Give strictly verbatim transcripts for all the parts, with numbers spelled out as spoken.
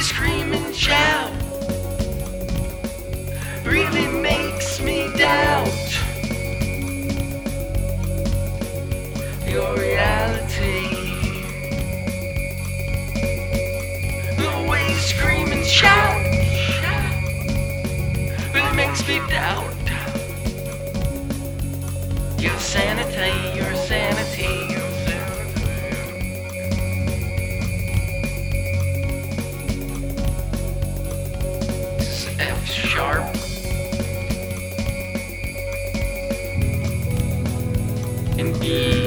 scream and shout really makes me doubt your reality. The way you scream and shout really makes me doubt your sanity, your sanity, your F sharp. And B.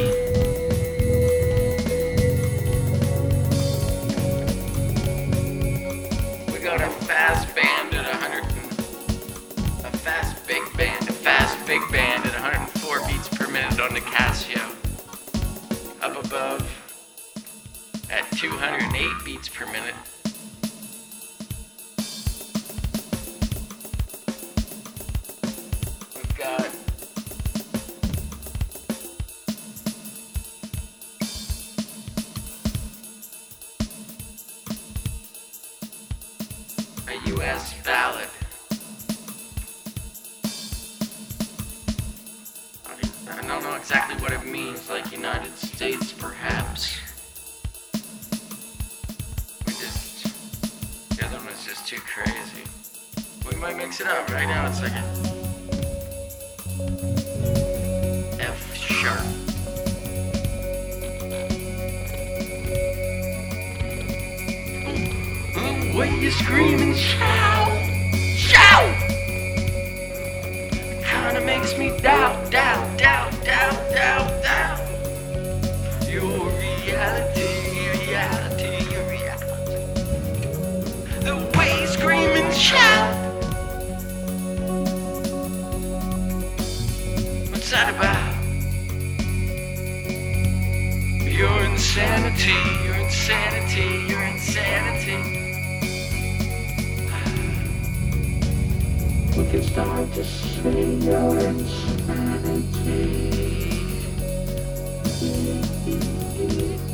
We got a fast band at one hundred. A fast big band, a fast big band at one hundred four beats per minute on the Casio. Up above at two hundred eight beats per minute. Got a U S ballad. I don't know exactly what it means, like United States perhaps. We just, the other one was just too crazy. We might mix it up. Right now it's like a F sharp. The way you scream and shout, shout, kinda makes me doubt, doubt, doubt, doubt, doubt, doubt your reality, reality, your reality. The way you scream and shout. What's that about? Your insanity, your insanity, your insanity. We can start to see your insanity.